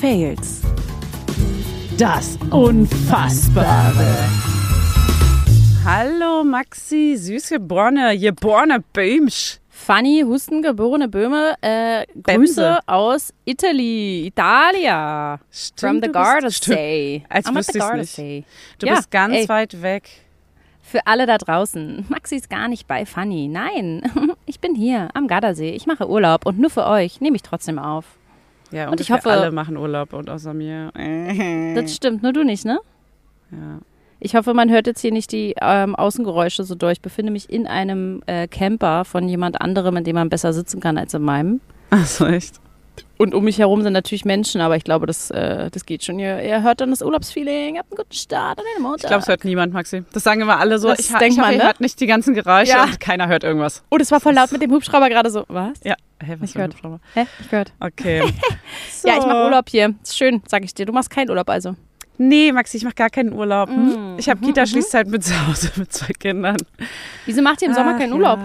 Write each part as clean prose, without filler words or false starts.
Fails. Das Unfassbare. Hallo Maxi, geborene Böhmsch. Fanny, hustengeborene Böhme, Grüße aus Italia. Stimmt, From the Gardasee. Als wüsste ich nicht. Du bist ganz weit weg. Für alle da draußen. Maxi ist gar nicht bei Fanny. Nein, ich bin hier am Gardasee. Ich mache Urlaub und nur für euch nehme ich trotzdem auf. Ja, und ich hoffe, alle machen Urlaub und außer mir. Das stimmt, nur du nicht, ne? Ja. Ich hoffe, man hört jetzt hier nicht die Außengeräusche so durch. Ich befinde mich in einem Camper von jemand anderem, in dem man besser sitzen kann als in meinem. Ach so, echt? Und um mich herum sind natürlich Menschen, aber ich glaube, das geht schon. Ihr hört dann das Urlaubsfeeling, habt einen guten Start an den Montag. Ich glaube, es hört niemand, Maxi. Das sagen immer alle so. Ich hoffe, ihr hört nicht die ganzen Geräusche und keiner hört irgendwas. Oh, das war voll laut mit dem Hubschrauber gerade so. Was? Ja. Hä, was ich gehört. Hä? Ich gehört. Okay. So. Ja, ich mache Urlaub hier. Ist schön, sag ich dir. Du machst keinen Urlaub also. Nee, Maxi, ich mache gar keinen Urlaub. Ich habe Kita-Schließzeit mit zu Hause mit 2 Kindern. Wieso macht ihr im Sommer keinen Urlaub?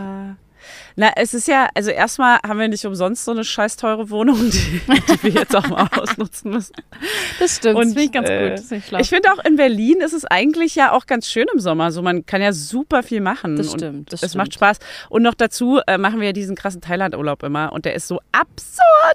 Na, es ist ja, also erstmal haben wir nicht umsonst so eine scheiß teure Wohnung, die wir jetzt auch mal ausnutzen müssen. Das stimmt, und, das finde ich ganz gut. Das ich finde auch in Berlin ist es eigentlich ja auch ganz schön im Sommer. So, man kann ja super viel machen. Das stimmt, Es macht Spaß. Und noch dazu machen wir ja diesen krassen Thailand-Urlaub immer und der ist so absurd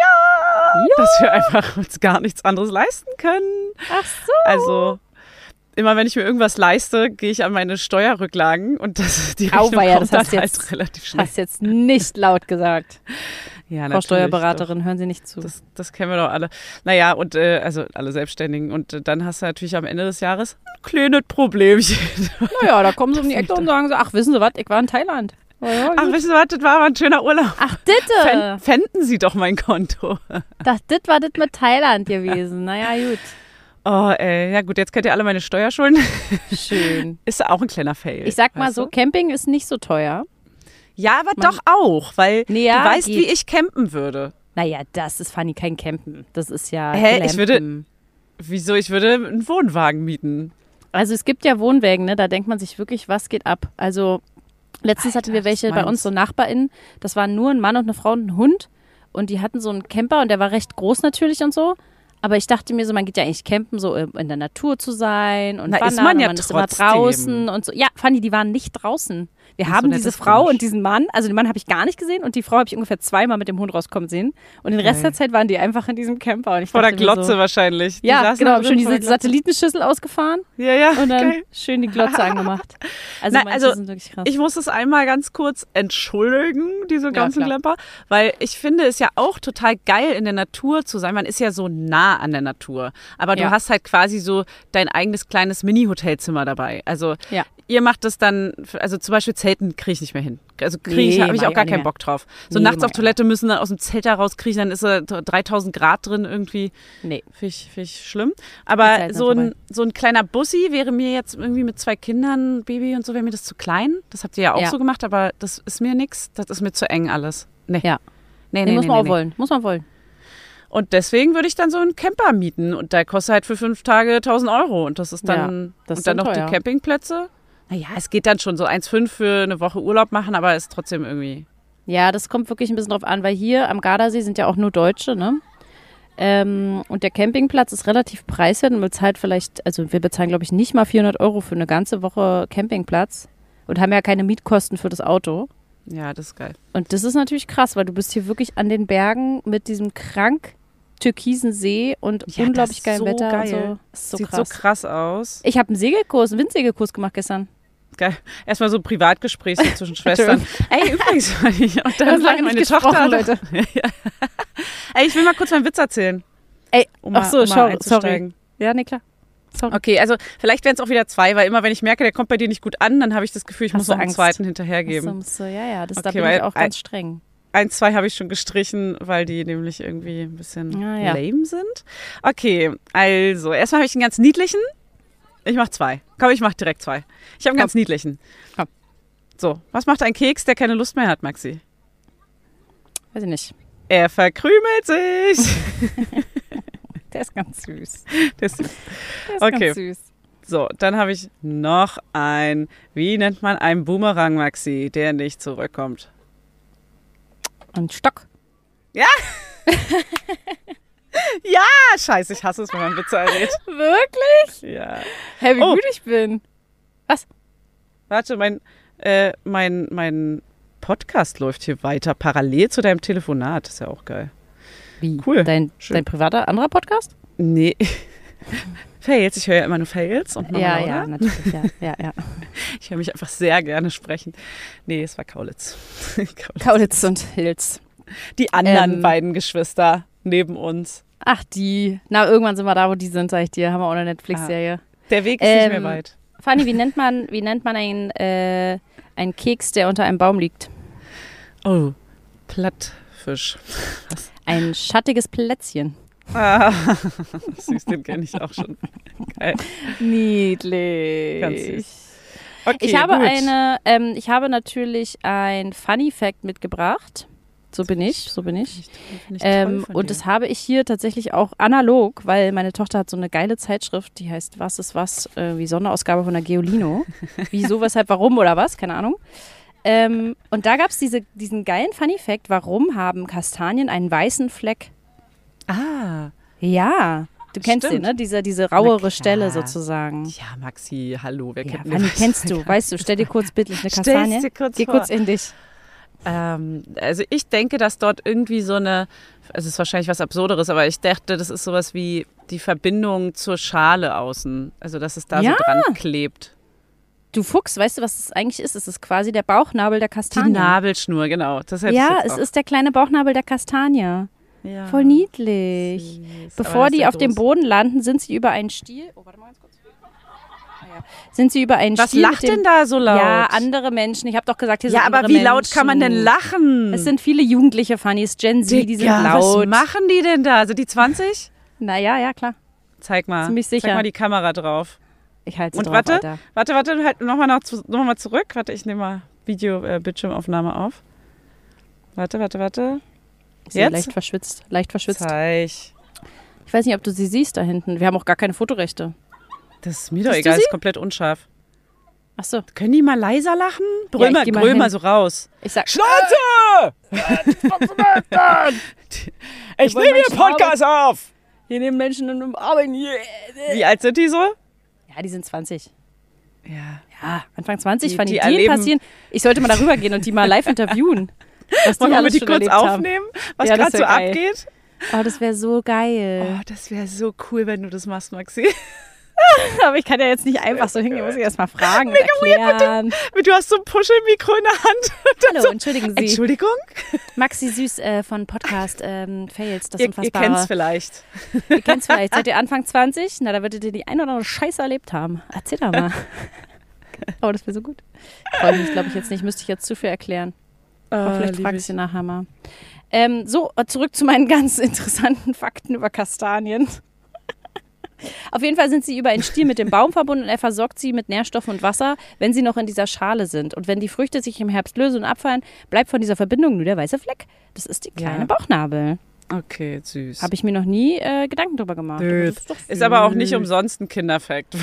teuer, dass wir einfach uns gar nichts anderes leisten können. Ach so. Also immer wenn ich mir irgendwas leiste, gehe ich an meine Steuerrücklagen und die Rechnung kommt dann halt relativ schnell. Das hast jetzt nicht laut gesagt. Ja, Frau Steuerberaterin, doch. Hören Sie nicht zu. Das kennen wir doch alle. Naja, und also alle Selbstständigen. Und dann hast du natürlich am Ende des Jahres ein kleines Problemchen. Naja, da kommen sie um die Ecke und sagen so, ach, wissen Sie was, ich war in Thailand. Ja, ach, wissen Sie was, das war aber ein schöner Urlaub. Ach, ditte. Pfänden Sie doch mein Konto. Das war das mit Thailand gewesen. Naja, gut. Oh, ja gut, jetzt kennt ihr alle meine Steuerschulden. Schön. Ist auch ein kleiner Fail. Ich sag mal so, Camping ist nicht so teuer. Ja, aber doch auch, weil du weißt, wie ich campen würde. Naja, das ist, Fanny, kein Campen. Das ist ja Glampen. Ich würde einen Wohnwagen mieten. Also es gibt ja Wohnwägen, ne? Da denkt man sich wirklich, was geht ab? Also letztens hatten wir welche bei uns, so NachbarInnen. Das waren nur ein Mann und eine Frau und ein Hund. Und die hatten so einen Camper und der war recht groß natürlich und so. Aber ich dachte mir so, man geht ja eigentlich campen, so in der Natur zu sein und wandern. Ist man ja und man trotzdem. Ist immer draußen und so. Ja, Fanny, die waren nicht draußen. Wir haben diese Frau und diesen Mann, also den Mann habe ich gar nicht gesehen und die Frau habe ich ungefähr 2-mal mit dem Hund rauskommen sehen. Und den Rest der Zeit waren die einfach in diesem Camper. Und ich vor der dachte Glotze so, wahrscheinlich. Die ja, genau, schön diese Satellitenschüssel ausgefahren. Ja. Und dann schön die Glotze angemacht. Also, die sind wirklich krass. Ich muss es einmal ganz kurz entschuldigen, diese ganzen Klemper, weil ich finde es ja auch total geil, in der Natur zu sein. Man ist ja so nah an der Natur. Aber du hast halt quasi so dein eigenes kleines Mini-Hotelzimmer dabei. Also ihr macht das dann, also zum Beispiel Zelten kriege ich nicht mehr hin. Also habe ich auch gar keinen Bock drauf. So nachts auf Toilette müssen, dann aus dem Zelt da rauskriechen, dann ist 3000 Grad drin irgendwie. Nee. Finde ich schlimm. Aber so ein kleiner Bussi wäre mir jetzt irgendwie mit 2 Kindern, Baby und so, wäre mir das zu klein. Das habt ihr ja auch so gemacht, aber das ist mir nix. Das ist mir zu eng alles. Nee. Ja. Nee, muss man auch wollen. Muss man wollen. Und deswegen würde ich dann so einen Camper mieten und der kostet halt für 5 Tage 1.000 €. Und das ist dann, und dann noch teuer. Die Campingplätze. Naja, es geht dann schon so 1,5 für eine Woche Urlaub machen, aber ist trotzdem irgendwie. Ja, das kommt wirklich ein bisschen drauf an, weil hier am Gardasee sind ja auch nur Deutsche, ne? Und der Campingplatz ist relativ preiswert und bezahlt vielleicht, also wir bezahlen glaube ich nicht mal 400 € für eine ganze Woche Campingplatz und haben ja keine Mietkosten für das Auto. Ja, das ist geil. Und das ist natürlich krass, weil du bist hier wirklich an den Bergen mit diesem krank türkisen See und unglaublich geilem Wetter. Geil. Und so. Das ist so Sieht krass. So krass aus. Ich habe einen Windsegelkurs gemacht gestern. Geil. Erstmal so ein Privatgespräch zwischen Schwestern. Ey, übrigens, und dann lange meine nicht Tochter, Leute. Ey, ich will mal kurz meinen Witz erzählen. Ey, sorry. Ja, nee, klar. Sorry. Okay, also vielleicht wären es auch wieder 2, weil immer, wenn ich merke, der kommt bei dir nicht gut an, dann habe ich das Gefühl, ich muss noch einen zweiten hinterhergeben. Ja, da bin ich auch ganz streng. 1, 2 habe ich schon gestrichen, weil die nämlich irgendwie ein bisschen lame sind. Okay, also erstmal habe ich einen ganz niedlichen. Ich mache 2. Komm, ich mache direkt 2. Ich habe einen ganz niedlichen. Komm. So, was macht ein Keks, der keine Lust mehr hat, Maxi? Weiß ich nicht. Er verkrümelt sich. Der ist ganz süß. Der ist ganz süß. So, dann habe ich noch ein, wie nennt man einen Boomerang, Maxi, der nicht zurückkommt? Ein Stock. Ja. Ja, scheiße, ich hasse es, wenn man Witze errät. Wirklich? Ja. Hey, wie gut ich bin. Was? Warte, mein Podcast läuft hier weiter, parallel zu deinem Telefonat. Das ist ja auch geil. Wie? Cool. Dein privater, anderer Podcast? Nee. Fails, ich höre ja immer nur Fails. Und ja, natürlich, ja. Ich höre mich einfach sehr gerne sprechen. Nee, es war Kaulitz. Kaulitz und Hills. Die anderen beiden Geschwister neben uns. Ach, die. Na, irgendwann sind wir da, wo die sind, sag ich dir. Haben wir auch eine Netflix-Serie. Der Weg ist nicht mehr weit. Fanny, wie nennt man einen Keks, der unter einem Baum liegt? Oh, Plattfisch. Was? Ein schattiges Plätzchen. Ah, süß, den kenne ich auch schon. Geil. Niedlich. Ganz süß. Okay, ich habe gut. Ich habe natürlich ein Funny Fact mitgebracht. So bin ich. Und das habe ich hier tatsächlich auch analog, weil meine Tochter hat so eine geile Zeitschrift, die heißt Was ist was, wie Sonderausgabe von der Geolino. Wieso, weshalb, warum oder was, keine Ahnung. Und da gab es diesen geilen Funny Fact, warum haben Kastanien einen weißen Fleck? Ah. Ja, du kennst den, ne? Diese rauere Stelle sozusagen. Ja, Maxi, hallo, wer kennt Fanny, kennst du, weißt du, stell dir kurz bildlich eine Kastanie. Geh kurz in dich. Also ich denke, dass dort irgendwie so eine, also es ist wahrscheinlich was Absurderes, aber ich dachte, das ist sowas wie die Verbindung zur Schale außen. Also dass es da so dran klebt. Du Fuchs, weißt du, was das eigentlich ist? Es ist quasi der Bauchnabel der Kastanie. Die Nabelschnur, genau. Das es ist der kleine Bauchnabel der Kastanie. Ja. Voll niedlich. Süß. Bevor die auf dem Boden landen, sind sie über einen Stiel. Oh, warte mal ganz kurz. Sind sie über einen Stiel. Was lacht denn da so laut? Ja, andere Menschen. Ich habe doch gesagt, hier sind andere Menschen. Ja, aber wie laut kann man denn lachen? Es sind viele Jugendliche, Fannys, Gen Z, die sind laut. Was machen die denn da? Sind die 20? Naja, ja, klar. Zeig mal. Ziemlich sicher. Zeig mal die Kamera drauf. Ich halte sie und drauf, warte, halt nochmal zurück. Warte, ich nehme mal Bildschirmaufnahme auf. Warte. Jetzt? Leicht verschwitzt. Zeig. Ich weiß nicht, ob du sie siehst da hinten. Wir haben auch gar keine Fotorechte. Das ist mir doch egal, ist komplett unscharf. Ach so. Können die mal leiser lachen? Brüll mal so raus. Ich sag, Schnauze! Ich nehme hier Podcast auf! Hier nehmen Menschen und arbeiten hier. Wie alt sind die so? Ja, die sind 20. Ja, Anfang 20, fand die passieren. Ich sollte mal darüber gehen und die mal live interviewen. Was die Wollen wir die kurz aufnehmen, was gerade so abgeht? Oh, das wäre so geil. Oh, das wäre so cool, wenn du das machst, Maxi. Aber ich kann ja jetzt nicht einfach so hingehen, muss ich erst mal fragen und erklären. Du hast so ein Puschelmikro in der Hand. Hallo, entschuldigen Sie. Entschuldigung? Maxi Süß von Podcast Fails, das Unfassbare. Ihr kennt's vielleicht. Seid ihr Anfang 20? Na, da würdet ihr die ein oder andere Scheiße erlebt haben. Erzähl doch mal. Oh, das wäre so gut. Freue mich, glaube ich, jetzt nicht. Müsste ich jetzt zu viel erklären. Aber vielleicht frage ich sie nachher mal. Zurück zu meinen ganz interessanten Fakten über Kastanien. Auf jeden Fall sind sie über einen Stiel mit dem Baum verbunden und er versorgt sie mit Nährstoffen und Wasser, wenn sie noch in dieser Schale sind. Und wenn die Früchte sich im Herbst lösen und abfallen, bleibt von dieser Verbindung nur der weiße Fleck. Das ist die kleine Bauchnabel. Okay, süß. Habe ich mir noch nie Gedanken drüber gemacht. Ist aber auch nicht umsonst ein Kinderfact.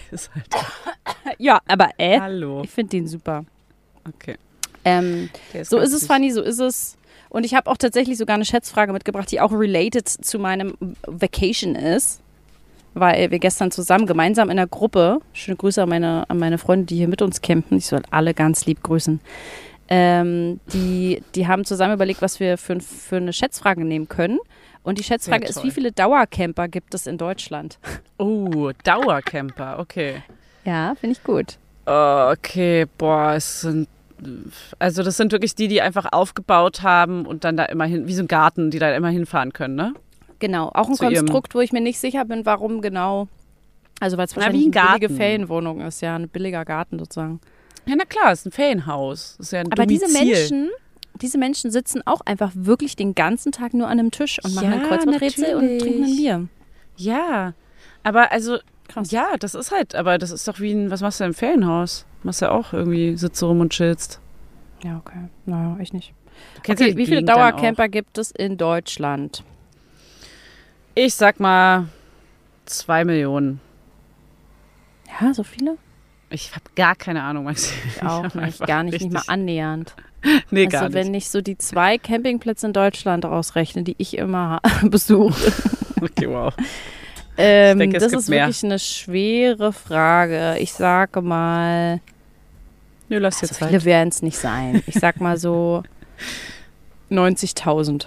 Ja, aber Hallo. Ich finde den super. Okay. So ist es, Fanny, so ist es. Und ich habe auch tatsächlich sogar eine Schätzfrage mitgebracht, die auch related zu meinem Vacation ist. Weil wir gestern zusammen, gemeinsam in der Gruppe, schöne Grüße an meine Freunde, die hier mit uns campen, ich soll alle ganz lieb grüßen, die haben zusammen überlegt, was wir für eine Schätzfrage nehmen können. Und die Schätzfrage ist, wie viele Dauercamper gibt es in Deutschland? Oh, Dauercamper, okay. Ja, finde ich gut. Okay, das sind wirklich die einfach aufgebaut haben und dann da immer hin, wie so ein Garten, die da immer hinfahren können, ne? Genau, auch ein Konstrukt, wo ich mir nicht sicher bin, warum genau. Also weil es wahrscheinlich eine billige Ferienwohnung ist, ja, ein billiger Garten sozusagen. Ja, na klar, es ist ein Ferienhaus. Das ist ja ein Domizil. Aber diese Menschen sitzen auch einfach wirklich den ganzen Tag nur an einem Tisch und machen ein Kreuzworträtsel und trinken ein Bier. Ja, aber also, krass. Ja, das ist doch wie was machst du im Ferienhaus? Machst ja auch irgendwie, sitzt rum und chillst. Ja, okay. Naja, ich nicht. Okay, wie viele Dauercamper gibt es in Deutschland? Ich sag mal 2 Millionen. Ja, so viele? Ich habe gar keine Ahnung, Maxi. Ich auch nicht, gar nicht mal annähernd. Nee, gar nicht. Also wenn ich so die 2 Campingplätze in Deutschland ausrechne, die ich immer besuche, Okay, wow. Denke, das ist wirklich eine schwere Frage. Ich sage mal, lass jetzt viele werden es nicht sein. Ich sag mal so 90.000.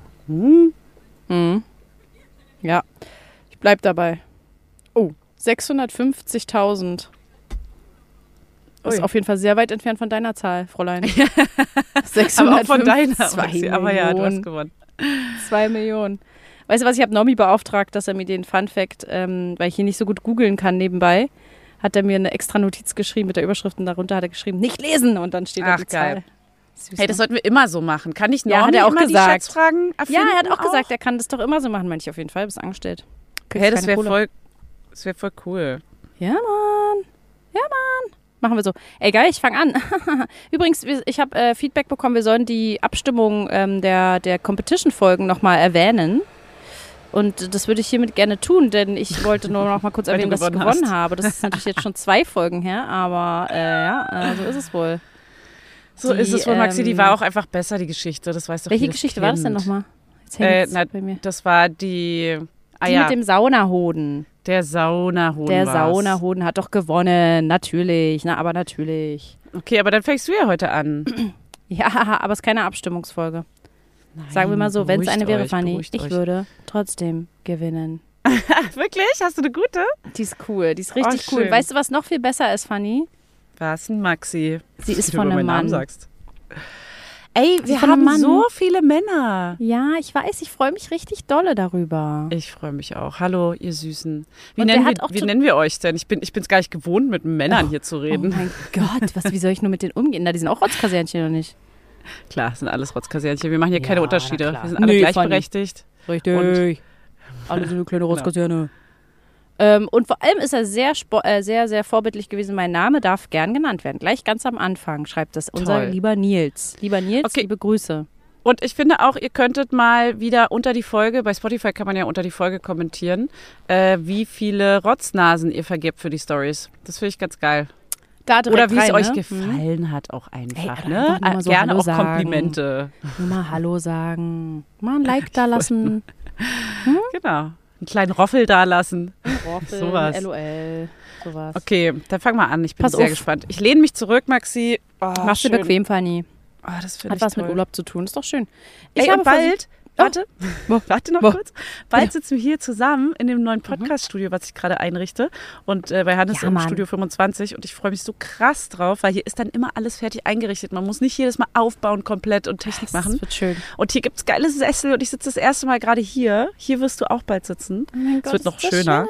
Ja, ich bleib dabei. Oh, 650.000. Das ist auf jeden Fall sehr weit entfernt von deiner Zahl, Fräulein. 650, aber auch von deiner. 2 Millionen. Aber ja, du hast gewonnen. 2 Millionen. Weißt du was, ich habe Nomi beauftragt, dass er mir den Funfact, weil ich hier nicht so gut googeln kann nebenbei, hat er mir eine extra Notiz geschrieben mit der Überschrift und darunter hat er geschrieben, nicht lesen und dann steht da die Zahl. Süß, hey, das sollten wir immer so machen. Kann ich Nomi hat er auch immer gesagt. Die Schätzfragen erfinden? Ja, er hat auch gesagt, er kann das doch immer so machen, meine ich auf jeden Fall, bist angestellt. Hey, das wäre voll cool. Ja, Mann. Machen wir so. Ey, geil, ich fange an. Übrigens, ich habe Feedback bekommen, wir sollen die Abstimmung der Competition-Folgen nochmal erwähnen. Und das würde ich hiermit gerne tun, denn ich wollte nur noch mal kurz erwähnen, dass ich gewonnen habe. Das ist natürlich jetzt schon 2 Folgen her, aber so ist es wohl. So ist es wohl, Maxi. Die war auch einfach besser, die Geschichte. Das weiß doch welche Geschichte war das denn nochmal? Bei mir. Das war die mit dem Saunahoden. Der Saunahoden. Der Saunahoden hat doch gewonnen. Natürlich. Aber natürlich. Okay, aber dann fängst du ja heute an. Ja, aber es ist keine Abstimmungsfolge. Nein, sagen wir mal so, wenn es eine wäre, Fanny, ich würde trotzdem gewinnen. Wirklich? Hast du eine gute? Die ist cool, die ist richtig cool. Weißt du, was noch viel besser ist, Fanny? Was denn, Maxi? Sie ist von einem Mann. Sagst. Ey, wir haben so viele Männer. Ja, ich weiß, ich freue mich richtig dolle darüber. Ich freue mich auch. Hallo, ihr Süßen. Wie nennen wir euch denn? Ich bin's gar nicht gewohnt, mit Männern hier zu reden. Oh mein Gott, wie soll ich nur mit denen umgehen? Na, die sind auch Rotzkasernchen, oder nicht? Klar, sind alles Rotzkasernchen. Wir machen hier keine Unterschiede. Wir sind alle gleichberechtigt. Richtig. Alle sind eine kleine Rotzkaserne. Und vor allem ist er sehr, sehr vorbildlich gewesen. Mein Name darf gern genannt werden. Gleich ganz am Anfang schreibt das unser lieber Nils. Lieber Nils, liebe Grüße. Und ich finde auch, ihr könntet mal wieder unter die Folge, bei Spotify kann man ja unter die Folge kommentieren, wie viele Rotznasen ihr vergebt für die Stories. Das finde ich ganz geil. Oder wie es euch gefallen hat, auch einfach. Ne? So gerne Hallo auch Komplimente. Nur mal Hallo sagen. Mal ein Like da lassen. Genau. Einen kleinen Roffel da lassen. Roffel, sowas. LOL, sowas. Okay, dann fang mal an. Ich bin sehr gespannt. Ich lehne mich zurück, Maxi. Mach's dir bequem, Fanny. Das finde ich Hat was toll. mit Urlaub zu tun. Ist doch schön. Und bald... Warte noch kurz. Bald sitzen wir hier zusammen in dem neuen Podcast-Studio, was ich gerade einrichte. Und bei Hannes im Studio 25. Und ich freue mich so krass drauf, weil hier ist dann immer alles fertig eingerichtet. Man muss nicht jedes Mal aufbauen komplett und Technik machen. Das wird schön. Und hier gibt es geile Sessel und ich sitze das erste Mal gerade hier. Hier wirst du auch bald sitzen. Oh mein Gott, es wird noch schöner.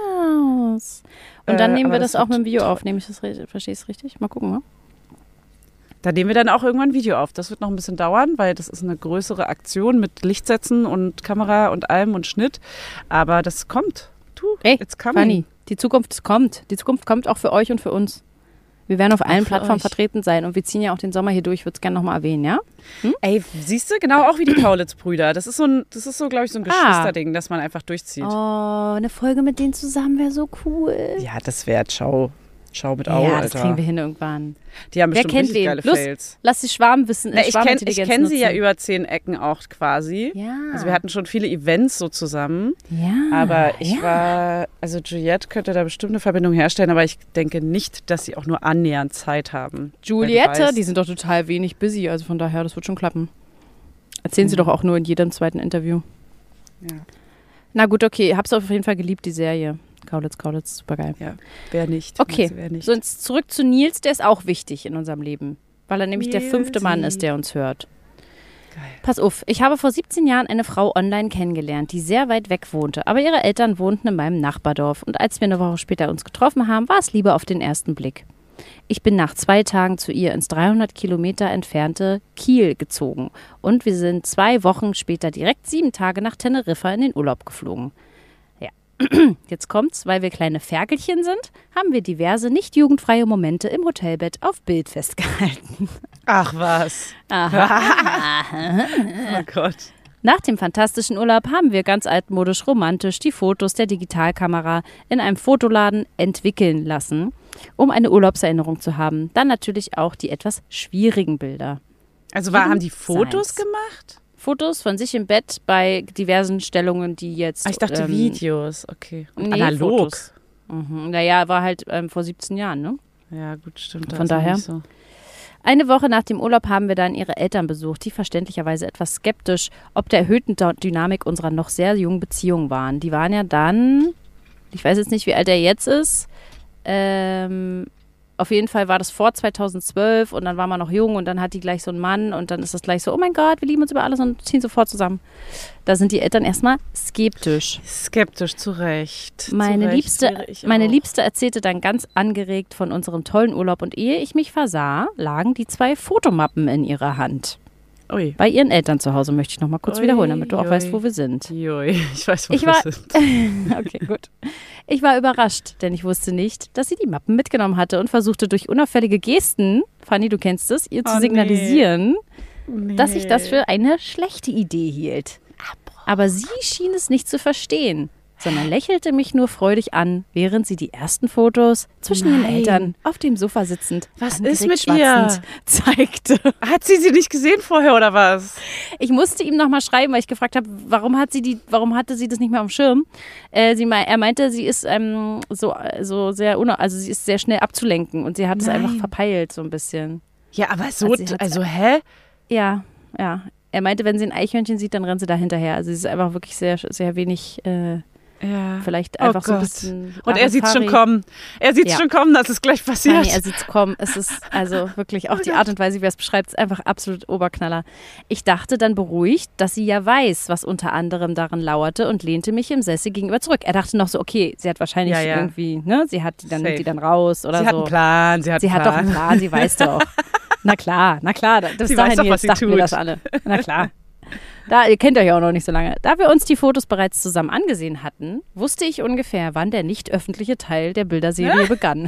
Und dann nehmen wir das auch mit dem Video auf. Verstehe ich es richtig? Mal gucken, ne? Da nehmen wir dann auch irgendwann ein Video auf. Das wird noch ein bisschen dauern, weil das ist eine größere Aktion mit Lichtsätzen und Kamera und allem und Schnitt. Aber das kommt. It's coming. Fanny, die Zukunft kommt. Die Zukunft kommt auch für euch und für uns. Wir werden auf allen Plattformen vertreten sein und wir ziehen ja auch den Sommer hier durch. Ich würde es gerne nochmal erwähnen, ja? Ey, siehst du, genau auch wie die Kaulitz-Brüder. Das ist so, glaube ich, so ein Geschwisterding, das man einfach durchzieht. Oh, eine Folge mit denen zusammen wäre so cool. Ja, das wäre Schau mit Au, Alter. Das kriegen wir hin irgendwann. Die haben bestimmt richtig geile Fails. Lass die Schwarmwissen. Ich kenne sie ja über 10 Ecken auch quasi. Ja. Also wir hatten schon viele Events so zusammen. Ja. Aber Juliette könnte da bestimmt eine Verbindung herstellen, aber ich denke nicht, dass sie auch nur annähernd Zeit haben. Juliette, die sind doch total wenig busy, also von daher, das wird schon klappen. Erzählen sie doch auch nur in jedem zweiten Interview. Ja. Na gut, okay, hab's auf jeden Fall geliebt, die Serie. Kaulitz, super geil. Ja, wer nicht. Okay, wer nicht. So jetzt zurück zu Nils, der ist auch wichtig in unserem Leben, weil er nämlich der 5. Mann ist, der uns hört. Geil. Pass auf, ich habe vor 17 Jahren eine Frau online kennengelernt, die sehr weit weg wohnte, aber ihre Eltern wohnten in meinem Nachbardorf und als wir eine Woche später uns getroffen haben, war es Liebe auf den ersten Blick. Ich bin nach 2 Tagen zu ihr ins 300 Kilometer entfernte Kiel gezogen und wir sind 2 Wochen später direkt 7 Tage nach Teneriffa in den Urlaub geflogen. Jetzt kommt's, weil wir kleine Ferkelchen sind, haben wir diverse nicht jugendfreie Momente im Hotelbett auf Bild festgehalten. Ach was. Oh Gott. Nach dem fantastischen Urlaub haben wir ganz altmodisch romantisch die Fotos der Digitalkamera in einem Fotoladen entwickeln lassen, um eine Urlaubserinnerung zu haben. Dann natürlich auch die etwas schwierigen Bilder. Also haben die Fotos gemacht? Fotos von sich im Bett bei diversen Stellungen, die jetzt... Ich dachte Videos, okay. Und nee, analog. Fotos. Naja, war halt vor 17 Jahren, ne? Ja, gut, stimmt. Von daher. Nicht so. Eine Woche nach dem Urlaub haben wir dann ihre Eltern besucht, die verständlicherweise etwas skeptisch ob der erhöhten Dynamik unserer noch sehr jungen Beziehung waren. Die waren ja dann, ich weiß jetzt nicht, wie alt er jetzt ist, auf jeden Fall war das vor 2012 und dann war man noch jung und dann hat die gleich so einen Mann und dann ist das gleich so, oh mein Gott, wir lieben uns über alles und ziehen sofort zusammen. Da sind die Eltern erstmal skeptisch. Skeptisch, zu Recht. Meine Liebste erzählte dann ganz angeregt von unserem tollen Urlaub und ehe ich mich versah, lagen die 2 Fotomappen in ihrer Hand. Ui. Bei ihren Eltern zu Hause, möchte ich noch mal kurz wiederholen, damit du auch weißt, wo wir sind. Ich weiß, wo wir sind. Okay, gut. Ich war überrascht, denn ich wusste nicht, dass sie die Mappen mitgenommen hatte und versuchte durch unauffällige Gesten, Fanny, du kennst es, ihr zu signalisieren, dass ich das für eine schlechte Idee hielt. Aber sie schien es nicht zu verstehen, sondern lächelte mich nur freudig an, während sie die ersten Fotos zwischen ihren Eltern auf dem Sofa sitzend, was ist mit ihr? Zeigte. Hat sie nicht gesehen vorher oder was? Ich musste ihm nochmal schreiben, weil ich gefragt habe, warum hatte sie das nicht mehr auf dem Schirm? Er meinte, sie ist so sehr, also sie ist sehr schnell abzulenken und sie hat es einfach verpeilt so ein bisschen. Ja, aber so, also hä? Ja. Er meinte, wenn sie ein Eichhörnchen sieht, dann rennt sie da hinterher. Also sie ist einfach wirklich sehr, sehr wenig... Vielleicht einfach so ein bisschen. Und er sieht es schon kommen. Er sieht es schon kommen, dass es gleich passiert. Nein, er sieht es kommen. Es ist also wirklich auch die Art und Weise, wie er es beschreibt, ist einfach absolut Oberknaller. Ich dachte dann beruhigt, dass sie ja weiß, was unter anderem darin lauerte und lehnte mich im Sessel gegenüber zurück. Er dachte noch so, okay, sie hat wahrscheinlich irgendwie, ne, sie hat nimmt die dann raus oder so. Sie hat einen Plan, sie hat doch einen Plan, sie weiß doch. Na klar, das sie weiß doch, was sie dachten tut. Wir das alle. Na klar. Ihr kennt euch auch noch nicht so lange. Da wir uns die Fotos bereits zusammen angesehen hatten, wusste ich ungefähr, wann der nicht öffentliche Teil der Bilderserie begann.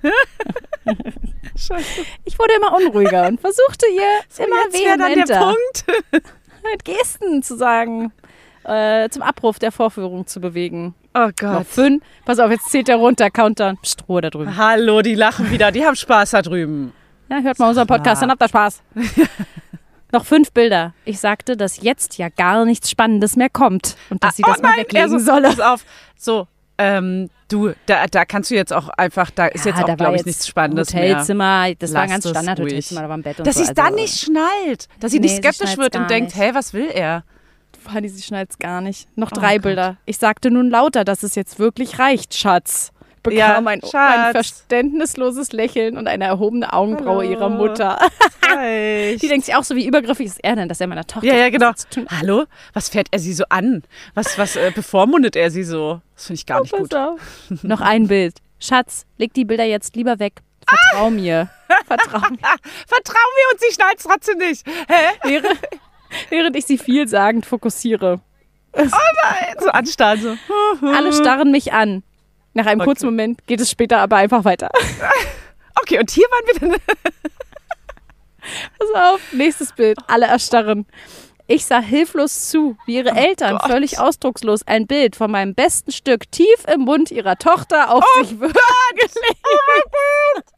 Scheiße. Ich wurde immer unruhiger und versuchte ihr immer vehementer dann der Punkt. mit Gesten zu sagen, zum Abruf der Vorführung zu bewegen. Oh Gott. Noch 5. Pass auf, jetzt zählt der runter, Countdown. Psst, Ruhe da drüben. Hallo, die lachen wieder, die haben Spaß da drüben. Ja, hört mal unseren Podcast, dann habt ihr Spaß. Noch 5 Bilder. Ich sagte, dass jetzt ja gar nichts Spannendes mehr kommt und dass sie das mal weglegen solle. Pass auf. So, da kannst du jetzt auch einfach, da ist jetzt auch, glaube ich, nichts Spannendes Hotelzimmer, mehr. Das war ein ganz Standard-Hotelzimmer, da war ein Bett und dass so. Dass sie es dann nicht schnallt, dass sie nicht skeptisch wird und denkt, hä, was will er? Fanny, sie schnallt es gar nicht. Noch 3 Bilder. Ich sagte nun lauter, dass es jetzt wirklich reicht, Schatz. Bekam ein verständnisloses Lächeln und eine erhobene Augenbraue ihrer Mutter. Die denkt sich auch so, wie übergriffig ist er denn, dass er meiner Tochter... Ja, genau. Hallo? Was fährt er sie so an? Was bevormundet er sie so? Das finde ich gar nicht gut. Noch ein Bild. Schatz, leg die Bilder jetzt lieber weg. Vertrau mir. Vertrau mir. Vertrau mir und sie schnallt es trotzdem nicht. Hä? Während ich sie vielsagend fokussiere. Oh nein, so anstarren. So. Alle starren mich an. Nach einem kurzen Moment geht es später aber einfach weiter. Okay, und hier waren wir dann. Pass auf, nächstes Bild. Alle erstarren. Ich sah hilflos zu, wie ihre Eltern völlig ausdruckslos ein Bild von meinem besten Stück tief im Mund ihrer Tochter auf sich gelegt. Oh mein Gott!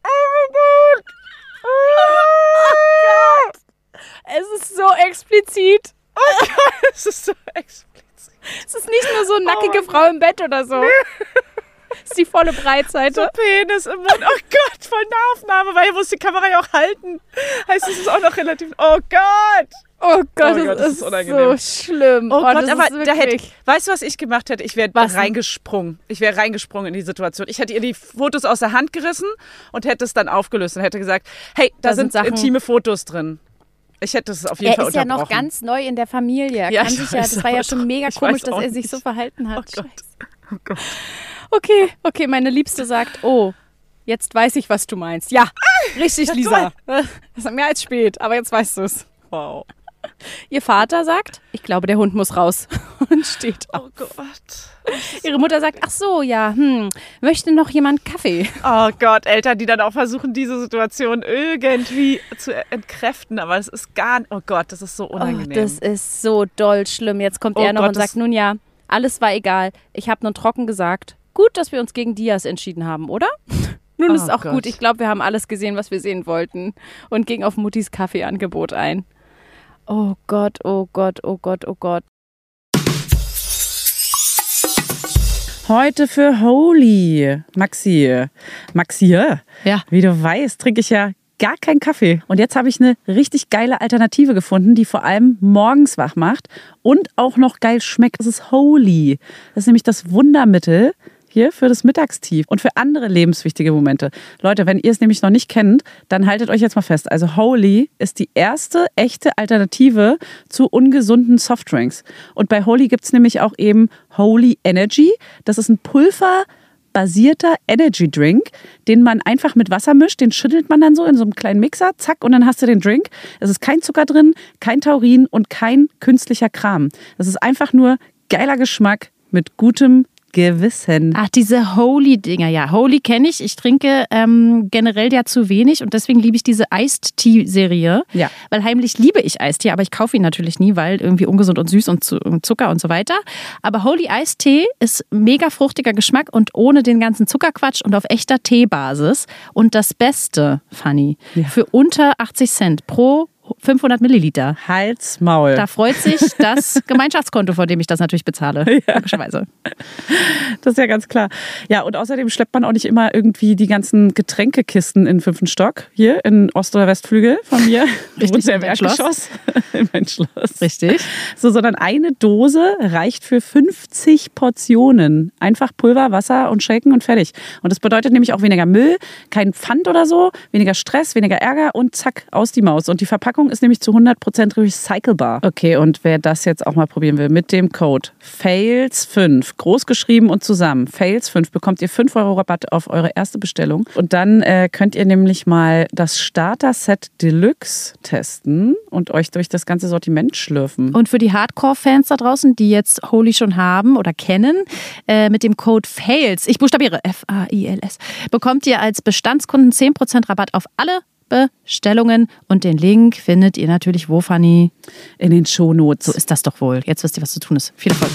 Oh Gott! Es ist so explizit. Oh Gott, es ist so explizit. Es ist nicht nur so eine nackige Frau im Bett oder so. Das ist die volle Breitseite. So Penis im Mund. Oh Gott, voll Nahaufnahme, weil er muss die Kamera ja auch halten. Heißt, es ist auch noch relativ... Oh Gott! Oh Gott, das ist unangenehm. So schlimm. Oh Gott, aber weißt du, was ich gemacht hätte? Ich wäre reingesprungen. Ich wäre reingesprungen in die Situation. Ich hätte ihr die Fotos aus der Hand gerissen und hätte es dann aufgelöst und hätte gesagt, hey, da sind intime Fotos drin. Ich hätte es auf jeden Fall unterbrochen. Er ist ja noch ganz neu in der Familie. Das war ja schon mega komisch, dass er sich so verhalten hat. Oh Gott. Oh Gott. Okay, meine Liebste sagt, oh, jetzt weiß ich, was du meinst. Ja, richtig, Lisa. Das ist mehr als spät, aber jetzt weißt du es. Wow. Ihr Vater sagt, ich glaube, der Hund muss raus und steht auf. Oh Gott. Ihre Mutter sagt, ach so, ja, möchte noch jemand Kaffee? Oh Gott, Eltern, die dann auch versuchen, diese Situation irgendwie zu entkräften, aber es ist oh Gott, das ist so unangenehm. Oh, das ist so doll schlimm. Jetzt kommt er noch und sagt, nun ja, alles war egal. Ich habe nur trocken gesagt, gut, dass wir uns gegen Diaz entschieden haben, oder? Nun ist es auch gut. Ich glaube, wir haben alles gesehen, was wir sehen wollten und ging auf Muttis Kaffeeangebot ein. Oh Gott, oh Gott, oh Gott, oh Gott. Heute für Holy. Maxi, ja. Wie du weißt, trinke ich ja gar keinen Kaffee. Und jetzt habe ich eine richtig geile Alternative gefunden, die vor allem morgens wach macht und auch noch geil schmeckt. Das ist Holy. Das ist nämlich das Wundermittel hier für das Mittagstief und für andere lebenswichtige Momente. Leute, wenn ihr es nämlich noch nicht kennt, dann haltet euch jetzt mal fest. Also Holy ist die erste echte Alternative zu ungesunden Softdrinks. Und bei Holy gibt es nämlich auch eben Holy Energy. Das ist ein pulverbasierter Energy Drink, den man einfach mit Wasser mischt. Den schüttelt man dann so in so einem kleinen Mixer, zack, und dann hast du den Drink. Es ist kein Zucker drin, kein Taurin und kein künstlicher Kram. Das ist einfach nur geiler Geschmack mit gutem Gewissen. Ach, diese Holy-Dinger, ja. Holy kenne ich. Ich trinke generell ja zu wenig und deswegen liebe ich diese Iced Tea-Serie. Ja. Weil heimlich liebe ich Iced Tea, aber ich kaufe ihn natürlich nie, weil irgendwie ungesund und süß und Zucker und so weiter. Aber Holy Iced Tea ist mega fruchtiger Geschmack und ohne den ganzen Zuckerquatsch und auf echter Teebasis. Und das Beste, Fanny, für unter 80 Cent pro 500 Milliliter. Hals, Maul. Da freut sich das Gemeinschaftskonto, von dem ich das natürlich bezahle. Ja. Logischerweise. Das ist ja ganz klar. Ja, und außerdem schleppt man auch nicht immer irgendwie die ganzen Getränkekisten in den 5. Stock. Hier in Ost- oder Westflügel von mir. Richtig, im Erdgeschoss. In mein Schloss. Richtig. So, sondern eine Dose reicht für 50 Portionen. Einfach Pulver, Wasser und shaken und fertig. Und das bedeutet nämlich auch weniger Müll, kein Pfand oder so, weniger Stress, weniger Ärger und zack, aus die Maus. Und die Verpackung ist nämlich zu 100% recycelbar. Okay, und wer das jetzt auch mal probieren will, mit dem Code FAILS5, groß geschrieben und zusammen, FAILS5, bekommt ihr 5 € Rabatt auf eure erste Bestellung. Und dann könnt ihr nämlich mal das Starter-Set Deluxe testen und euch durch das ganze Sortiment schlürfen. Und für die Hardcore-Fans da draußen, die jetzt Holy schon haben oder kennen, mit dem Code FAILS, ich buchstabiere FAILS, bekommt ihr als Bestandskunden 10% Rabatt auf alle Bestellungen und den Link findet ihr natürlich wo, Fanny? In den Shownotes. So ist das doch wohl. Jetzt wisst ihr, was zu tun ist. Viel Erfolg.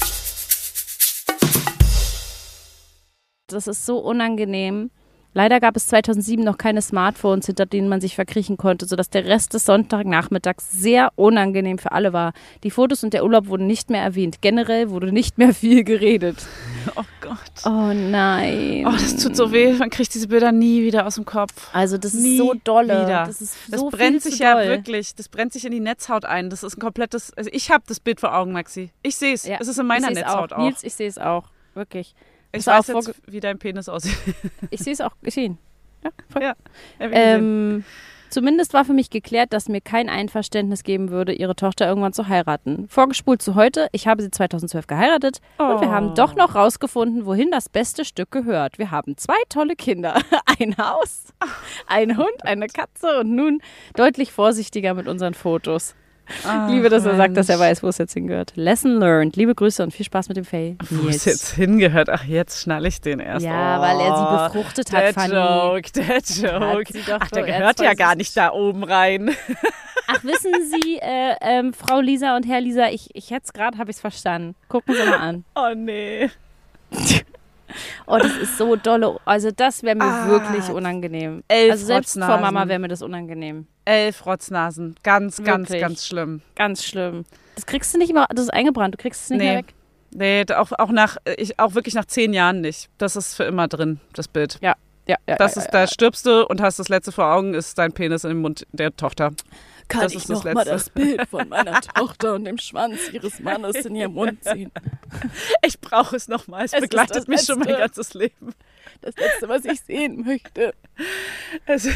Das ist so unangenehm. Leider gab es 2007 noch keine Smartphones, hinter denen man sich verkriechen konnte, sodass der Rest des Sonntagnachmittags sehr unangenehm für alle war. Die Fotos und der Urlaub wurden nicht mehr erwähnt. Generell wurde nicht mehr viel geredet. Oh Gott. Oh nein. Oh, das tut so weh. Man kriegt diese Bilder nie wieder aus dem Kopf. Also das nie ist so dolle. Wieder. Das ist das so brennt viel sich zu ja doll. wirklich. Das brennt sich in die Netzhaut ein. Das ist ein komplettes. Also ich habe das Bild vor Augen, Maxi. Ich sehe es. Ja, es ist in meiner Netzhaut auch. Nils, ich sehe es auch. Wirklich. Ich weiß jetzt, wie dein Penis aussieht. Ich sehe es auch. Ich sehe ihn. Ja, voll. Ja, zumindest war für mich geklärt, dass mir kein Einverständnis geben würde, ihre Tochter irgendwann zu heiraten. Vorgespult zu heute, ich habe sie 2012 geheiratet und wir haben doch noch rausgefunden, wohin das beste Stück gehört. Wir haben 2 tolle Kinder, ein Haus, ein Hund, eine Katze und nun deutlich vorsichtiger mit unseren Fotos. Ich liebe, dass er sagt, dass er weiß, wo es jetzt hingehört. Lesson learned. Liebe Grüße und viel Spaß mit dem Faye. Wo es jetzt hingehört? Ach, jetzt schnalle ich den erst. Ja, weil er sie befruchtet hat, Fanny. Der Joke. Ach, der gehört ja gar nicht da oben rein. Ach, wissen Sie, Frau Lisa und Herr Lisa, ich jetzt gerade habe ich es verstanden. Gucken Sie mal an. Oh, nee. Oh, das ist so dolle. Also das wäre mir wirklich unangenehm. 11 also selbst vor Mama wäre mir das unangenehm. 11 Rotznasen. Ganz, wirklich. ganz schlimm. Ganz schlimm. Das kriegst du nicht immer, das ist eingebrannt, du kriegst es nicht mehr weg. Nee, auch wirklich nach 10 Jahren nicht. Das ist für immer drin, das Bild. Ja. Da stirbst du und hast das Letzte vor Augen, ist dein Penis im Mund der Tochter. Kann das ich noch mal das Bild von meiner Tochter und dem Schwanz ihres Mannes in ihren Mund ziehen? Ich brauche es noch mal. Es begleitet mich schon mein ganzes Leben. Das Letzte, was ich sehen möchte. Es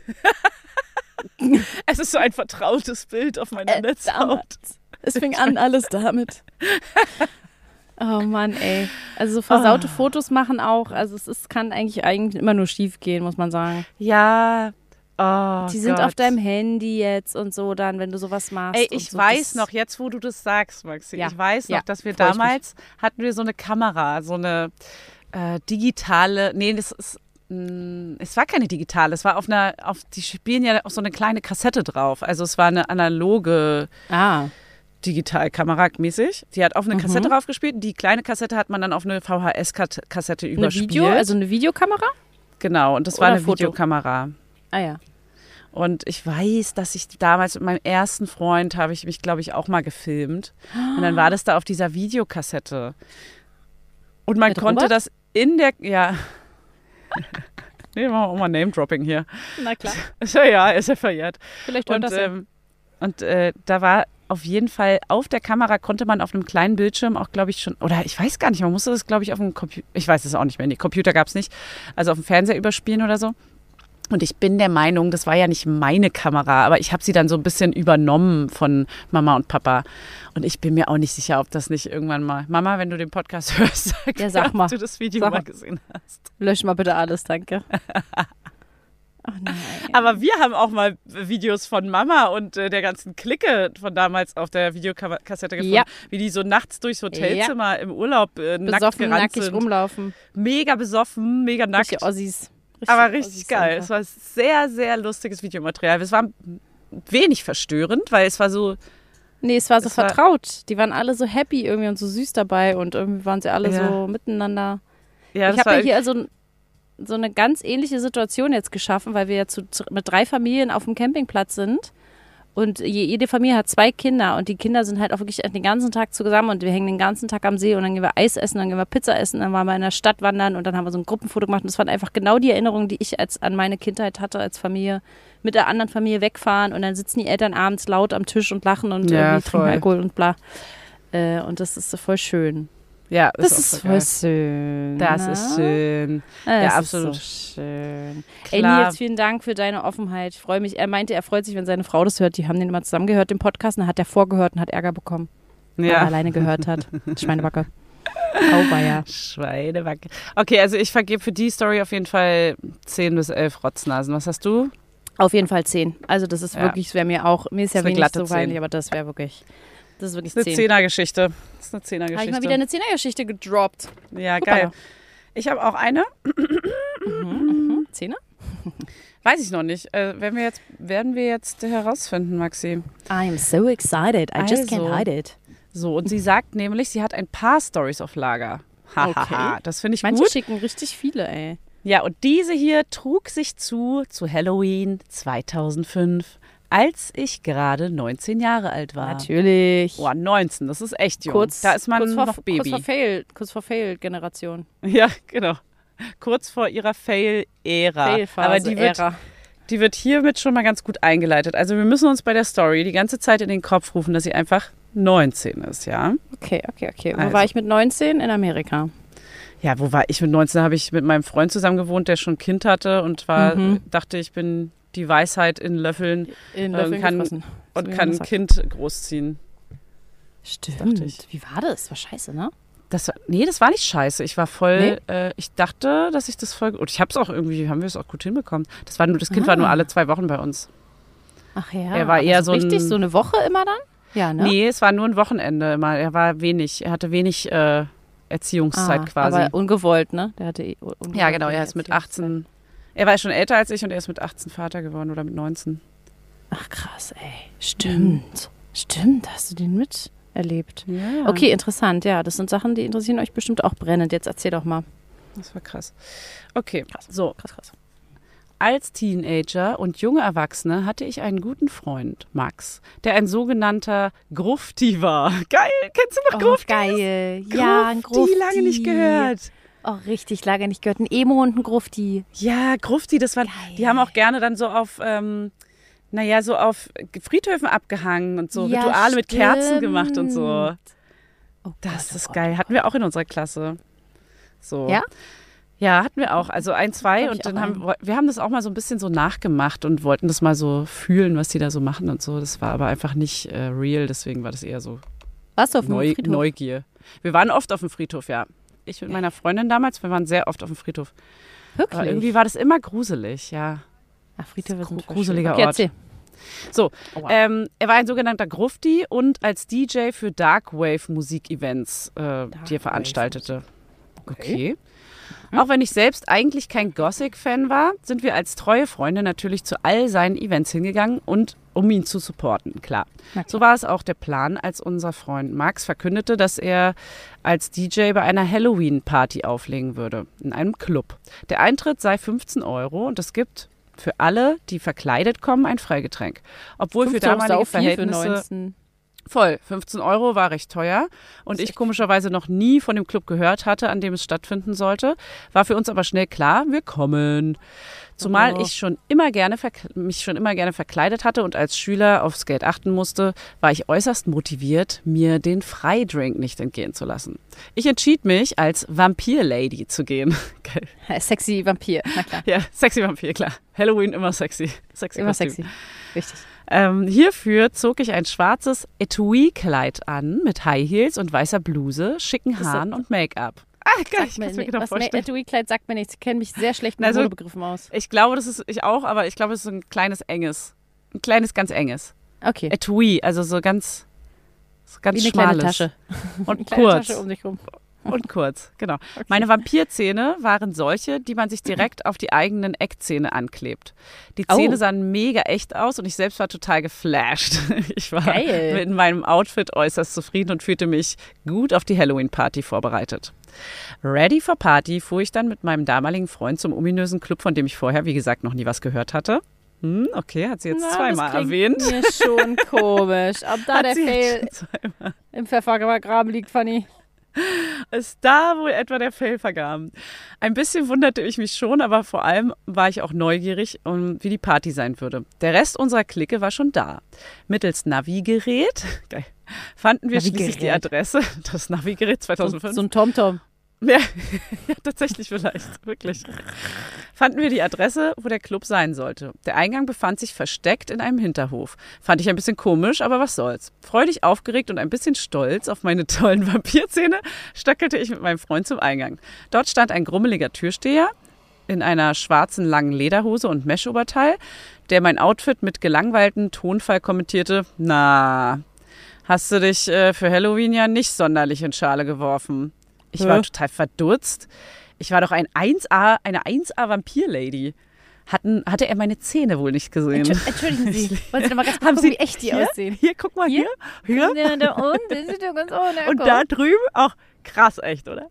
ist so ein vertrautes Bild auf meiner Netzhaut. Es fing an alles damit. Oh Mann, ey. Also so versaute Fotos machen auch. Also kann eigentlich immer nur schief gehen, muss man sagen. Ja. Oh, die sind auf deinem Handy jetzt und so dann, wenn du sowas machst. Ey, ich weiß noch, jetzt wo du das sagst, Maxi, ich weiß noch, dass wir damals hatten wir so eine Kamera, so eine digitale, es war keine digitale, es war die spielen ja auf so eine kleine Kassette drauf. Also es war eine analoge Digitalkamera mäßig. Die hat auf eine Kassette drauf gespielt. Die kleine Kassette hat man dann auf eine VHS-Kassette überspielt. Also eine Videokamera? Genau, und das war eine Videokamera. Ah ja. Und ich weiß, dass ich damals mit meinem ersten Freund habe ich mich, glaube ich, auch mal gefilmt. Und dann war das da auf dieser Videokassette. Und man konnte Robert? das in der, ja. Nee, machen wir auch mal Name-Dropping hier. Na klar. Ist ja verjährt. Vielleicht hört das ja. Und da war auf jeden Fall auf der Kamera, konnte man auf einem kleinen Bildschirm auch, glaube ich, schon, oder ich weiß gar nicht, man musste das, glaube ich, auf dem Computer, ich weiß es auch nicht mehr, nee, Computer gab es nicht, also auf dem Fernseher überspielen oder so. Und ich bin der Meinung, das war ja nicht meine Kamera, aber ich habe sie dann so ein bisschen übernommen von Mama und Papa. Und ich bin mir auch nicht sicher, ob das nicht irgendwann mal, Mama, wenn du den Podcast hörst, sag mal. ob du das Video mal gesehen hast. Lösch mal bitte alles, danke. Ach nein. Aber wir haben auch mal Videos von Mama und der ganzen Clique von damals auf der Videokassette gefunden, wie die so nachts durchs Hotelzimmer im Urlaub nackt gerannt nackig sind. Rumlaufen. Mega besoffen, mega nackt. Richtig Ossis. Aber richtig geil. Einfach. Es war sehr, sehr lustiges Videomaterial. Es war wenig verstörend, weil es war so... Nee, es war so vertraut. Die waren alle so happy irgendwie und so süß dabei und irgendwie waren sie alle so miteinander. Ja, ich habe ja hier also so eine ganz ähnliche Situation jetzt geschaffen, weil wir ja mit 3 Familien auf dem Campingplatz sind. Und jede Familie hat 2 Kinder und die Kinder sind halt auch wirklich den ganzen Tag zusammen und wir hängen den ganzen Tag am See und dann gehen wir Eis essen, dann gehen wir Pizza essen, dann waren wir in der Stadt wandern und dann haben wir so ein Gruppenfoto gemacht und das waren einfach genau die Erinnerungen, die ich an meine Kindheit hatte als Familie, mit der anderen Familie wegfahren und dann sitzen die Eltern abends laut am Tisch und lachen und irgendwie trinken Alkohol und bla. Und das ist so voll schön. Ja, das ist voll schön. Das ist schön. Das absolut. Ist so schön. Ey, Nils, vielen Dank für deine Offenheit. Ich freue mich. Er meinte, er freut sich, wenn seine Frau das hört. Die haben den immer zusammen gehört, den Podcast. Und dann hat er vorgehört und hat Ärger bekommen, weil er alleine gehört hat. Schweinebacke. Auweia. Schweinebacke. Okay, also ich vergebe für die Story auf jeden Fall 10 bis 11 Rotznasen. Was hast du? Auf jeden Fall 10. Also das ist wirklich, es wäre mir ist ja wenig so peinlich, 10. aber das wäre wirklich... Das ist wirklich eine 10er-Geschichte. Das ist eine 10er-Geschichte. Habe ich mal wieder eine 10er-Geschichte gedroppt. Ja, super. Geil. Ich habe auch eine. 10er? Weiß ich noch nicht. Werden wir jetzt herausfinden, Maxi. I'm so excited. I just can't hide it. So, und sie sagt nämlich, sie hat ein paar Storys auf Lager. Hahaha, okay. Das finde ich Manche gut. Schicken richtig viele, ey. Ja, und diese hier trug sich zu Halloween 2005. Als ich gerade 19 Jahre alt war. Natürlich. Boah, 19, das ist echt jung. Da ist man noch Baby. Kurz vor Fail-Generation. Ja, genau. Kurz vor ihrer Fail-Ära. Fail-Phase, aber die wird hiermit schon mal ganz gut eingeleitet. Also wir müssen uns bei der Story die ganze Zeit in den Kopf rufen, dass sie einfach 19 ist, ja? Okay. Wo war ich mit 19? In Amerika. Ja, wo war ich mit 19? Da habe ich mit meinem Freund zusammen gewohnt, der schon ein Kind hatte und dachte, ich bin... die Weisheit in Löffeln, kann ein Kind großziehen. Stimmt. Wie war das? War scheiße, ne? Das war nicht scheiße. Ich war voll, ich dachte, dass ich das voll, und ich habe es auch irgendwie, haben wir es auch gut hinbekommen. Das Kind war nur alle 2 Wochen bei uns. Ach ja. Er war eher so richtig, so eine Woche immer dann? Ja, ne? Nee, es war nur ein Wochenende immer. Er hatte wenig Erziehungszeit quasi. Aber ungewollt, ne? Der hatte ja, genau, er ist mit 18... Er war schon älter als ich und er ist mit 18 Vater geworden oder mit 19. Ach krass, ey. Stimmt, hast du den miterlebt? Ja. Okay, interessant, ja. Das sind Sachen, die interessieren euch bestimmt auch brennend. Jetzt erzähl doch mal. Das war krass. Okay, krass. So. Krass. Als Teenager und junge Erwachsene hatte ich einen guten Freund, Max, der ein sogenannter Grufti war. Geil, kennst du noch Grufti? Geil, ja, ein Grufti. Lange nicht gehört. Oh, richtig lange nicht gehört. Ein Emo und ein Grufti. Ja, Grufti, das waren, die haben auch gerne dann so auf, so auf Friedhöfen abgehangen und so Rituale mit Kerzen gemacht und so. Oh, das ist geil. Hatten wir auch in unserer Klasse. So. Ja? Ja, hatten wir auch. Also 1, 2 und dann haben das auch mal so ein bisschen so nachgemacht und wollten das mal so fühlen, was die da so machen und so. Das war aber einfach nicht real, deswegen war das eher so Warst du auf dem Friedhof? Neugier. Wir waren oft auf dem Friedhof, ja. Ich mit meiner Freundin damals, wir waren sehr oft auf dem Friedhof. Wirklich? Aber irgendwie war das immer gruselig, ja. Ach, Friedhof ist ein gruseliger Ort. Erzähl. So, er war ein sogenannter Grufti und als DJ für Darkwave-Musik-Events, die er veranstaltete. Okay. Auch wenn ich selbst eigentlich kein Gothic-Fan war, sind wir als treue Freunde natürlich zu all seinen Events hingegangen und um ihn zu supporten, klar. So war es auch der Plan, als unser Freund Max verkündete, dass er als DJ bei einer Halloween-Party auflegen würde, in einem Club. Der Eintritt sei 15 € und es gibt Für alle, die verkleidet kommen, ein Freigetränk. Obwohl für damalige Verhältnisse... Voll, 15 € war recht teuer und ich komischerweise noch nie von dem Club gehört hatte, an dem es stattfinden sollte. War für uns aber schnell klar, wir kommen. Zumal ich mich schon immer gerne verkleidet hatte und als Schüler aufs Geld achten musste, war ich äußerst motiviert, mir den Freidrink nicht entgehen zu lassen. Ich entschied mich, als Vampir-Lady zu gehen. Sexy Vampir, na klar. Ja, sexy Vampir, klar. Halloween immer sexy. Immer Kostüm. Sexy, richtig. Hierfür zog ich ein schwarzes Etui-Kleid an mit High Heels und weißer Bluse, schicken Haaren und Make-up. Geil, ich kann mir genau vorstellen. Etui-Kleid sagt mir nichts. Ich kenne mich sehr schlecht mit Modebegriffen aus. Ich glaube, das ist ich auch, aber ich glaube, es ist so ein kleines, enges. Ein kleines, ganz enges. Okay. Etui, also so ganz wie eine schmales. Kleine Tasche. Und eine kleine kurz. Tasche um sich rum. Und kurz, genau. Okay. Meine Vampirzähne waren solche, die man sich direkt auf die eigenen Eckzähne anklebt. Die Zähne sahen mega echt aus und ich selbst war total geflasht. Ich war mit meinem Outfit äußerst zufrieden und fühlte mich gut auf die Halloween-Party vorbereitet. Ready for Party fuhr ich dann mit meinem damaligen Freund zum ominösen Club, von dem ich vorher, wie gesagt, noch nie was gehört hatte. Okay, hat sie jetzt zweimal erwähnt. Mir schon komisch. Ob da der Fail im Pfeffergraben liegt, Fanny. Ist da wohl etwa der Fail vergraben. Ein bisschen wunderte ich mich schon, aber vor allem war ich auch neugierig, wie die Party sein würde. Der Rest unserer Clique war schon da. Mittels Navigerät fanden wir schließlich die Adresse. Das Navigerät 2005. So ein TomTom. Ja, tatsächlich vielleicht, wirklich. Fanden wir die Adresse, wo der Club sein sollte. Der Eingang befand sich versteckt in einem Hinterhof. Fand ich ein bisschen komisch, aber was soll's. Freudig aufgeregt und ein bisschen stolz auf meine tollen Vampirzähne stöckelte ich mit meinem Freund zum Eingang. Dort stand ein grummeliger Türsteher in einer schwarzen langen Lederhose und Meschoberteil, der mein Outfit mit gelangweiltem Tonfall kommentierte: Na, hast du dich für Halloween ja nicht sonderlich in Schale geworfen. Ich war total verdutzt. Ich war doch eine 1A Vampir-Lady. Hatte er meine Zähne wohl nicht gesehen? Entschuldigen Sie, wollen Sie noch mal ganz kurz gucken, wie echt die aussehen? Hier, guck mal hier. Ja, da unten sind ja ganz ohne. Und da drüben auch krass echt, oder?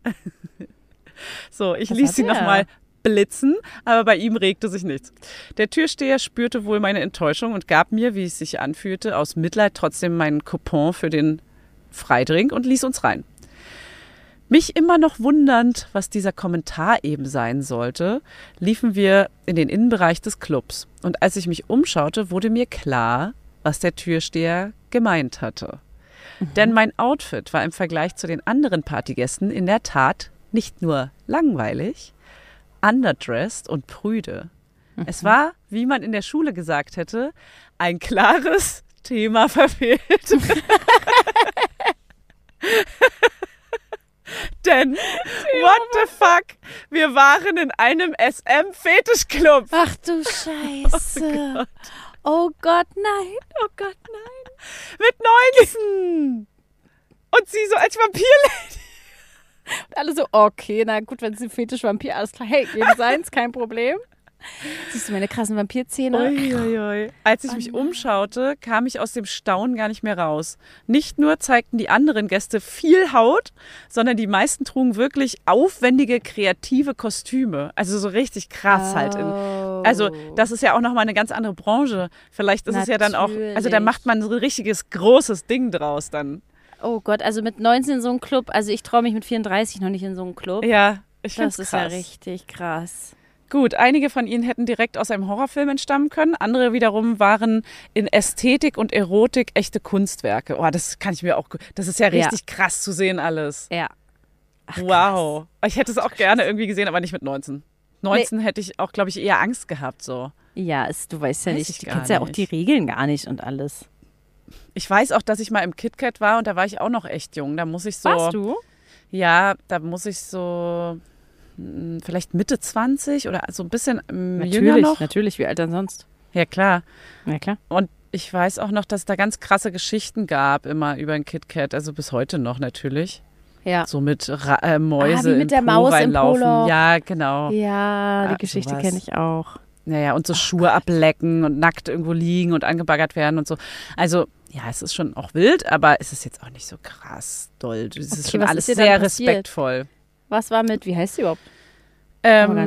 So, ich ließ sie nochmal blitzen, aber bei ihm regte sich nichts. Der Türsteher spürte wohl meine Enttäuschung und gab mir, wie es sich anfühlte, aus Mitleid trotzdem meinen Coupon für den Freidrink und ließ uns rein. Mich immer noch wundernd, was dieser Kommentar eben sein sollte, liefen wir in den Innenbereich des Clubs. Und als ich mich umschaute, wurde mir klar, was der Türsteher gemeint hatte. Denn mein Outfit war im Vergleich zu den anderen Partygästen in der Tat nicht nur langweilig, underdressed und prüde. Es war, wie man in der Schule gesagt hätte, ein klares Thema verfehlt. Denn, what the fuck, wir waren in einem SM-Fetischclub. Ach du Scheiße. Oh Gott, nein. Oh Gott, nein. Mit 19. Und sie so als Vampir-Lady. Und alle so, okay, na gut, wenn es ein Fetisch-Vampir, alles klar. Hey, jedem seins, kein Problem. Siehst du meine krassen Vampirzähne? Uiuiui. Als ich mich umschaute, kam ich aus dem Staunen gar nicht mehr raus. Nicht nur zeigten die anderen Gäste viel Haut, sondern die meisten trugen wirklich aufwendige, kreative Kostüme. Also so richtig krass halt. Also das ist ja auch nochmal eine ganz andere Branche. Vielleicht ist es ja dann auch, also da macht man so ein richtiges, großes Ding draus dann. Oh Gott, also mit 19 in so einem Club, also ich traue mich mit 34 noch nicht in so einem Club. Ja, ich finde es krass. Das ist ja richtig krass. Gut, einige von ihnen hätten direkt aus einem Horrorfilm entstammen können. Andere wiederum waren in Ästhetik und Erotik echte Kunstwerke. Oh, das kann ich mir auch, das ist ja richtig krass zu sehen alles. Ja. Ach, wow. Ich hätte es auch gerne irgendwie gesehen, aber nicht mit 19. 19 hätte ich auch, glaube ich, eher Angst gehabt so. Ja, du weißt ja nicht, du kennst ja auch die Regeln gar nicht und alles. Ich weiß auch, dass ich mal im KitKat war und da war ich auch noch echt jung. Da muss ich so. Warst du? Ja, da muss ich so vielleicht Mitte 20 oder so ein bisschen jünger noch. Natürlich, wie alt denn sonst? Ja, klar. Ja, klar. Und ich weiß auch noch, dass es da ganz krasse Geschichten gab, immer über ein KitKat, also bis heute noch natürlich. Ja. So mit Mäuse mit der Maus reinlaufen. Im Polo. Ja, genau. Ja, die Geschichte kenne ich auch. Naja, und so Schuhe ablecken und nackt irgendwo liegen und angebaggert werden und so. Also, ja, es ist schon auch wild, aber es ist jetzt auch nicht so krass doll. Es ist schon alles sehr respektvoll. Was war mit, wie heißt sie überhaupt?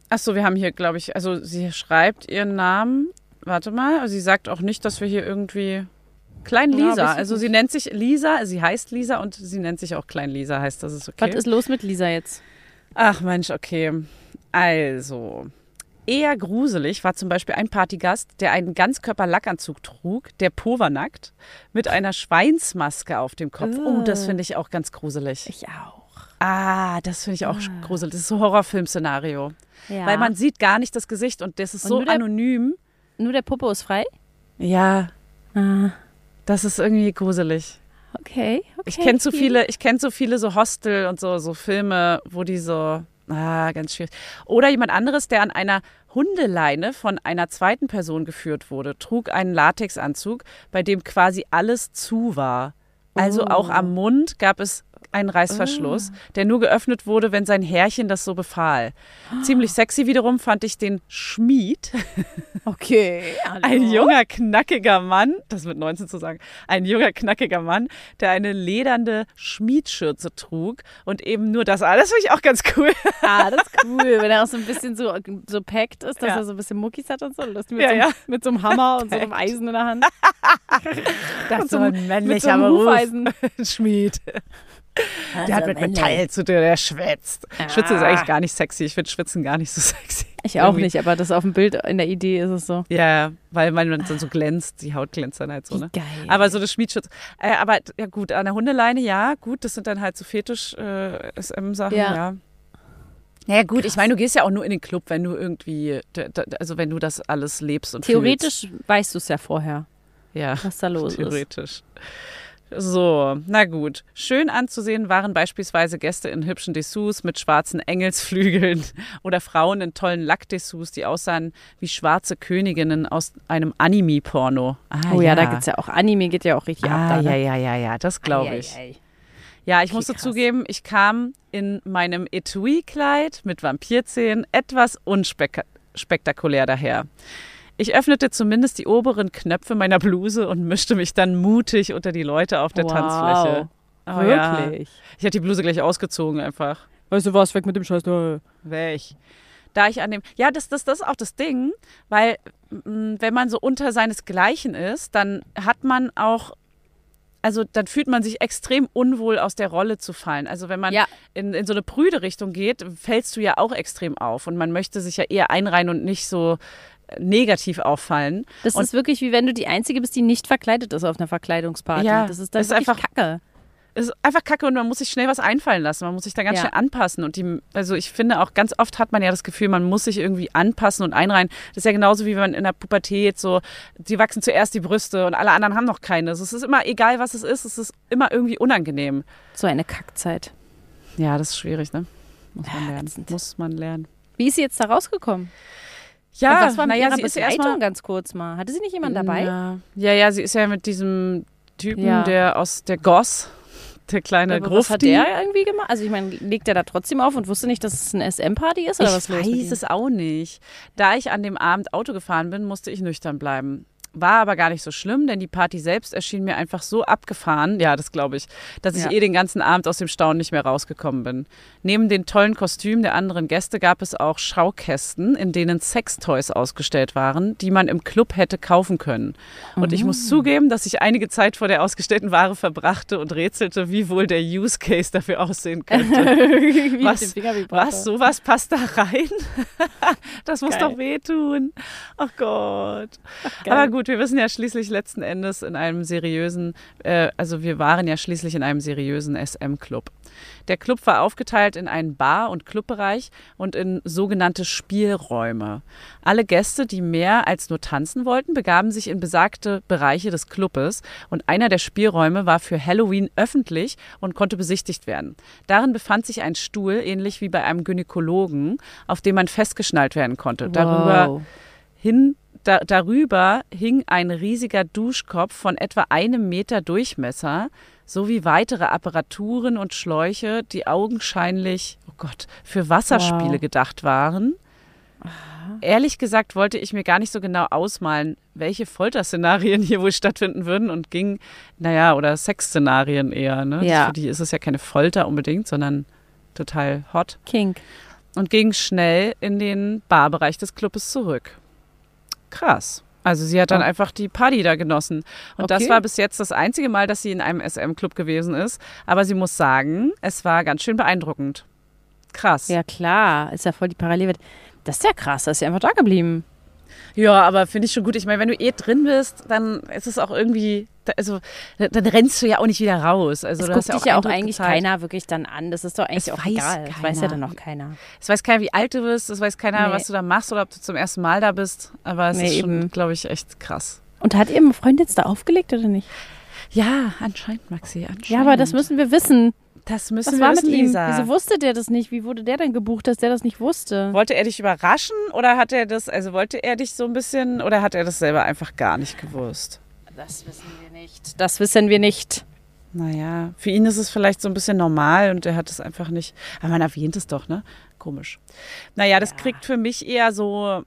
Achso, wir haben hier, glaube ich, also sie schreibt ihren Namen. Warte mal, also sie sagt auch nicht, dass wir hier irgendwie Klein Lisa. Ja, also sie nennt sich Lisa, sie heißt Lisa und sie nennt sich auch Klein Lisa, heißt das ist okay. Was ist los mit Lisa jetzt? Ach Mensch, okay. Also, eher gruselig war zum Beispiel ein Partygast, der einen Ganzkörper-Lackanzug trug, der Po war nackt, mit einer Schweinsmaske auf dem Kopf. Oh, das finde ich auch ganz gruselig. Ich auch. Ah, das finde ich auch gruselig. Das ist so ein Horrorfilm-Szenario. Ja. Weil man sieht gar nicht das Gesicht und das ist und so anonym. Nur der Popo ist frei? Ja. Das ist irgendwie gruselig. Okay. Ich kenne so viele so Hostel und so Filme, wo die so, ganz schwierig. Oder jemand anderes, der an einer Hundeleine von einer zweiten Person geführt wurde, trug einen Latexanzug, bei dem quasi alles zu war. Also auch am Mund gab es einen Reißverschluss, der nur geöffnet wurde, wenn sein Herrchen das so befahl. Ziemlich sexy wiederum fand ich den Schmied. Okay. Hallo. Ein junger, knackiger Mann, das mit 19 zu sagen, ein junger, knackiger Mann, der eine ledernde Schmiedschürze trug und eben nur das. Das finde ich auch ganz cool. Das ist cool, wenn er auch so ein bisschen so packt ist, dass er so ein bisschen Muckis hat und so. Mit so einem Hammer und so einem Eisen in der Hand. Das ist so ein männlicher Beruf. Schmied. Der hat mit Metall zu tun, der schwitzt. Schwitzen ist eigentlich gar nicht sexy. Ich finde Schwitzen gar nicht so sexy. Ich auch nicht, aber das auf dem Bild, in der Idee ist es so. Ja, weil man dann so glänzt, die Haut glänzt dann halt so. Ne? Geil. Aber so das Schmiedschutz. Aber ja gut, an der Hundeleine, ja, gut, das sind dann halt so Fetisch-SM-Sachen, ja. Naja gut, ich meine, du gehst ja auch nur in den Club, wenn du irgendwie, also wenn du das alles lebst und theoretisch fühlst. Weißt du es ja vorher, was da los ist. Theoretisch. So, na gut. Schön anzusehen waren beispielsweise Gäste in hübschen Dessous mit schwarzen Engelsflügeln oder Frauen in tollen Lackdessous, die aussahen wie schwarze Königinnen aus einem Anime-Porno. Ja, da gibt's ja auch, Anime geht ja auch richtig ab. Da, ja, das glaube ich. Ja, ich musste zugeben, ich kam in meinem Etui-Kleid mit Vampirzähnen etwas unspektakulär daher. Ich öffnete zumindest die oberen Knöpfe meiner Bluse und mischte mich dann mutig unter die Leute auf der Tanzfläche. Wirklich? Ja. Ich hatte die Bluse gleich ausgezogen einfach. Weißt du was, weg mit dem Scheiß. Weg. Da ich an dem, ja, das ist auch das Ding, weil wenn man so unter seinesgleichen ist, dann hat man auch, also dann fühlt man sich extrem unwohl, aus der Rolle zu fallen. Also wenn man in so eine prüde Richtung geht, fällst du ja auch extrem auf und man möchte sich ja eher einreihen und nicht so negativ auffallen. Das ist wirklich wie wenn du die Einzige bist, die nicht verkleidet ist auf einer Verkleidungsparty. Ja, das ist einfach Kacke. Es ist einfach Kacke und man muss sich schnell was einfallen lassen. Man muss sich da ganz schnell anpassen. Und also ich finde auch, ganz oft hat man ja das Gefühl, man muss sich irgendwie anpassen und einreihen. Das ist ja genauso wie wenn man in der Pubertät so, die wachsen zuerst die Brüste und alle anderen haben noch keine. Es ist immer, egal was es ist immer irgendwie unangenehm. So eine Kackzeit. Ja, das ist schwierig, ne? Muss man lernen. Wie ist sie jetzt da rausgekommen? Ja, was war mit ihrer Begleitung ganz kurz mal? Hatte sie nicht jemand dabei? Ja, sie ist ja mit diesem Typen, der aus der Goss, der kleine Grufti. Was hat der irgendwie gemacht? Also ich meine, legt er da trotzdem auf und wusste nicht, dass es eine SM-Party ist? Oder was los? Ich weiß es auch nicht. Da ich an dem Abend Auto gefahren bin, musste ich nüchtern bleiben. War aber gar nicht so schlimm, denn die Party selbst erschien mir einfach so abgefahren, ja, das glaube ich, dass ich den ganzen Abend aus dem Staunen nicht mehr rausgekommen bin. Neben den tollen Kostümen der anderen Gäste gab es auch Schaukästen, in denen Sextoys ausgestellt waren, die man im Club hätte kaufen können. Und ich muss zugeben, dass ich einige Zeit vor der ausgestellten Ware verbrachte und rätselte, wie wohl der Use Case dafür aussehen könnte. Sowas passt da rein? Das muss doch wehtun. Ach Gott. Aber gut, wir wissen ja schließlich letzten Endes wir waren ja schließlich in einem seriösen SM-Club. Der Club war aufgeteilt in einen Bar- und Clubbereich und in sogenannte Spielräume. Alle Gäste, die mehr als nur tanzen wollten, begaben sich in besagte Bereiche des Clubes und einer der Spielräume war für Halloween öffentlich und konnte besichtigt werden. Darin befand sich ein Stuhl, ähnlich wie bei einem Gynäkologen, auf dem man festgeschnallt werden konnte. Wow. Darüber hing ein riesiger Duschkopf von etwa 1 Meter Durchmesser sowie weitere Apparaturen und Schläuche, die augenscheinlich, für Wasserspiele gedacht waren. Aha. Ehrlich gesagt wollte ich mir gar nicht so genau ausmalen, welche Folterszenarien hier wohl stattfinden würden und oder Sexszenarien eher. Ne? Ja. Für die ist es ja keine Folter unbedingt, sondern total hot. Kink. und ging schnell in den Barbereich des Clubes zurück. Krass. Also sie hat dann einfach die Party da genossen. Und das war bis jetzt das einzige Mal, dass sie in einem SM-Club gewesen ist. Aber sie muss sagen, es war ganz schön beeindruckend. Krass. Ja klar, ist ja voll die Parallele. Das ist ja krass, da ist ja einfach da geblieben. Ja, aber finde ich schon gut. Ich meine, wenn du drin bist, dann ist es auch irgendwie, also dann rennst du ja auch nicht wieder raus. Also es guckt dich ja auch eigentlich keiner wirklich dann an. Das ist doch eigentlich auch egal. Das weiß ja dann noch keiner. Es weiß keiner, wie alt du bist. Es weiß keiner, was du da machst oder ob du zum ersten Mal da bist. Aber es ist schon, glaube ich, echt krass. Und hat ihr Freund jetzt da aufgelegt oder nicht? Ja, anscheinend, Maxi, anscheinend. Ja, aber das müssen wir wissen. Das müssen wir wissen, Lisa. Wieso wusste der das nicht? Wie wurde der denn gebucht, dass der das nicht wusste? Wollte er dich überraschen oder hat er das, also wollte er dich so ein bisschen oder hat er das selber einfach gar nicht gewusst? Das wissen wir nicht. Das wissen wir nicht. Naja, für ihn ist es vielleicht so ein bisschen normal und er hat es einfach nicht. Aber man erwähnt es doch, ne? Komisch. Naja, das kriegt für mich eher so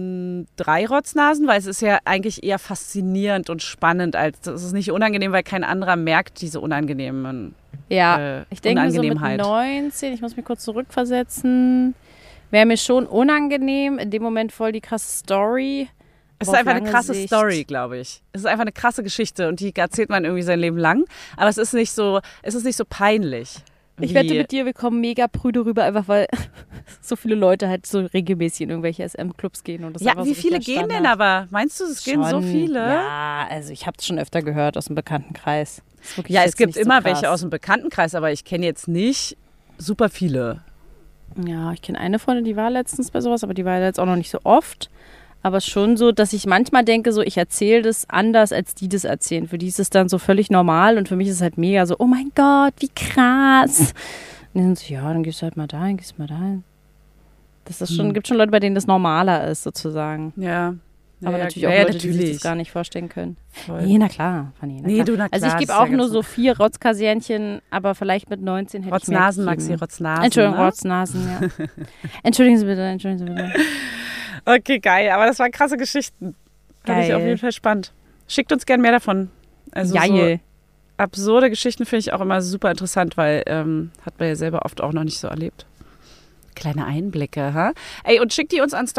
3 Rotznasen, weil es ist ja eigentlich eher faszinierend und spannend. Es ist nicht unangenehm, weil kein anderer merkt diese unangenehmen ich denke so mit 19, ich muss mich kurz zurückversetzen, wäre mir schon unangenehm. In dem Moment voll die krasse Story. Es ist einfach eine krasse Story, glaube ich. Es ist einfach eine krasse Geschichte und die erzählt man irgendwie sein Leben lang. Aber es ist nicht so peinlich. Ich wette mit dir, wir kommen mega prüde rüber, einfach weil so viele Leute halt so regelmäßig in irgendwelche SM-Clubs gehen. Und das ja, wie viele gehen denn aber? Meinst du, es gehen so viele? Ja, also ich habe es schon öfter gehört aus dem Bekanntenkreis. Ja, es gibt immer welche aus dem Bekanntenkreis, aber ich kenne jetzt nicht super viele. Ja, ich kenne eine Freundin, die war letztens bei sowas, aber die war jetzt auch noch nicht so oft. Aber schon so, dass ich manchmal denke, so ich erzähle das anders, als die das erzählen. Für die ist es dann so völlig normal und für mich ist es halt mega so, oh mein Gott, wie krass. Und dann so, ja, dann gehst du halt mal dahin, gehst mal dahin. Das ist schon, gibt schon Leute, bei denen das normaler ist, sozusagen. Ja. Aber natürlich auch Leute, die sich das gar nicht vorstellen können. Voll. Nee, na klar, Fanny. Nee, du, na klar. Also ich gebe auch nur so 4 Rotzkasernchen, aber vielleicht mit 19 hätte Rotznasen, ich mehr Maxi, Rotznasen. Entschuldigung, ne? Rotznasen, ja. Entschuldigen Sie bitte. Okay, geil. Aber das waren krasse Geschichten. Fand ich auf jeden Fall spannend. Schickt uns gern mehr davon. Also so absurde Geschichten finde ich auch immer super interessant, weil hat man ja selber oft auch noch nicht so erlebt. Kleine Einblicke, ha? Ey, und schickt die uns an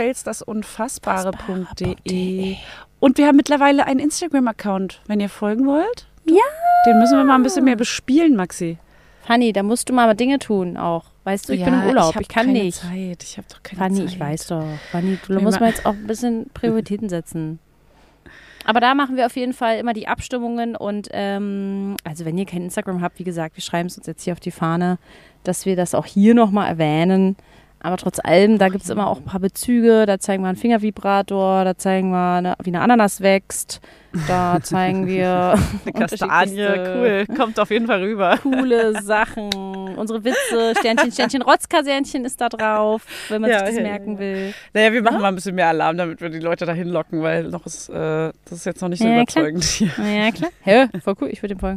story@fails.das-unfassbare.de. Und wir haben mittlerweile einen Instagram-Account, wenn ihr folgen wollt. Ja. Den müssen wir mal ein bisschen mehr bespielen, Maxi. Fanny, da musst du mal Dinge tun auch. Weißt du, ich bin im Urlaub, ich kann nicht. Zeit. Ich habe doch keine Fanny, Zeit. Ich weiß doch. Fanny, du musst mal jetzt auch ein bisschen Prioritäten setzen. Aber da machen wir auf jeden Fall immer die Abstimmungen und also wenn ihr kein Instagram habt, wie gesagt, wir schreiben es uns jetzt hier auf die Fahne, dass wir das auch hier nochmal erwähnen. Aber trotz allem, da gibt es immer auch ein paar Bezüge. Da zeigen wir einen Fingervibrator, da zeigen wir, wie eine Ananas wächst. Da zeigen wir eine Kastanie, cool. Kommt auf jeden Fall rüber. Coole Sachen. Unsere Witze, Sternchen, Rotzkasernchen ist da drauf, wenn man sich das merken will. Naja, wir machen mal ein bisschen mehr Alarm, damit wir die Leute dahin locken, weil das ist jetzt noch nicht so überzeugend hier. Ja, klar. Hä? Voll cool, ich würde dem folgen.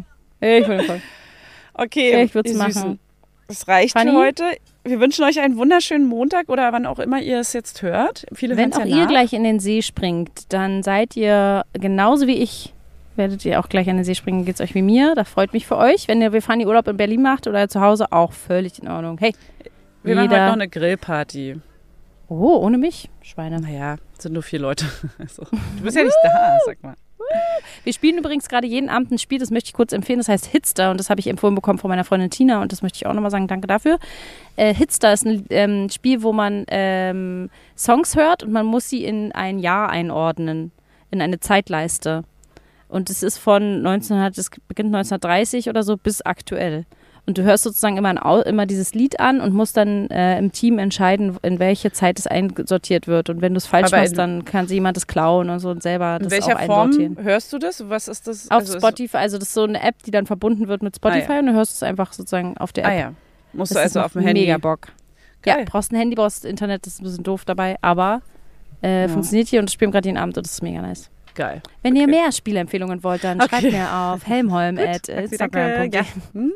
Okay, ich würde es machen. Das reicht für heute. Wir wünschen euch einen wunderschönen Montag oder wann auch immer ihr es jetzt hört. Wenn auch ihr gleich in den See springt, dann seid ihr genauso wie ich, werdet ihr auch gleich an den See springen, geht es euch wie mir. Das freut mich für euch. Wenn ihr Fanny Urlaub in Berlin macht oder zu Hause, auch völlig in Ordnung. Hey, wir machen heute noch eine Grillparty. Oh, ohne mich? Schweine. Naja, sind nur 4 Leute. Also, du bist ja nicht da, sag mal. Wir spielen übrigens gerade jeden Abend ein Spiel, das möchte ich kurz empfehlen, das heißt Hitster und das habe ich empfohlen bekommen von meiner Freundin Tina und das möchte ich auch nochmal sagen, danke dafür. Hitster ist ein Spiel, wo man Songs hört und man muss sie in ein Jahr einordnen, in eine Zeitleiste. Und es ist es beginnt 1930 oder so bis aktuell. Und du hörst sozusagen immer dieses Lied an und musst dann im Team entscheiden, in welche Zeit es einsortiert wird. Und wenn du es falsch machst, dann kann jemand das klauen und so und selber das auch einsortieren. In welcher Form hörst du das? Was ist das? Auf Spotify, also das ist so eine App, die dann verbunden wird mit Spotify und du hörst es einfach sozusagen auf der App. Ah ja, musst du also auf dem Handy. Mega Bock. Geil. Ja, brauchst ein Handy, brauchst Internet, das ist ein bisschen doof dabei, aber funktioniert hier und das spielen wir gerade jeden Abend und das ist mega nice. Geil. Wenn ihr mehr Spielempfehlungen wollt, dann schreibt mir auf helmholm@instagram.de. Danke.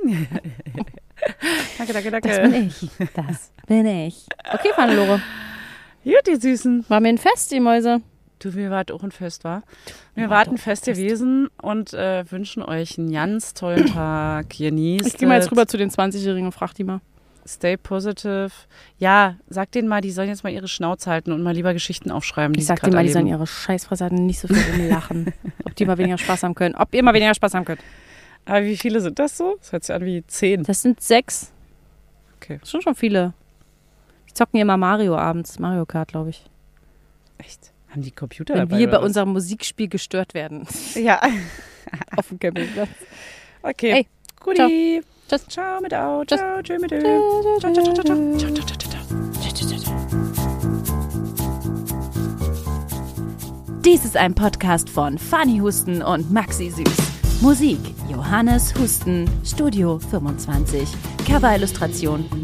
Das bin ich. Okay, Hannelore. Gut, die Süßen. War mir ein Fest, die Mäuse. Du, wir warten auch ein Fest, war? Wir warten fest gewesen und wünschen euch einen ganz tollen Tag. Genießt. Ich gehe mal jetzt rüber zu den 20-Jährigen und frag die mal. Stay positive. Ja, sag denen mal, die sollen jetzt mal ihre Schnauze halten und mal lieber Geschichten aufschreiben. Ich sag denen mal, die sollen ihre Scheißfresse halten und nicht so viel lachen. Ob die mal weniger Spaß haben können. Ob ihr mal weniger Spaß haben könnt. Aber wie viele sind das so? Das hört sich an wie 10. Das sind 6. Okay. Das sind schon viele. Die zocken hier immer Mario abends. Mario Kart, glaube ich. Echt? Haben die Computer Wenn dabei? wir bei unserem Musikspiel gestört werden. Ja. Auf dem Campingplatz. Okay. Hey, Guti. Tschüss. Ciao mit Au. Tschüss. Ciao, tschö mit Ö. Ciao, ciao, ciao, ciao. Ciao, ciao, ciao, ciao. Dies ist ein Podcast von Fanny Husten und Maxi Süß. Musik Johannes Husten, Studio 25. Coverillustration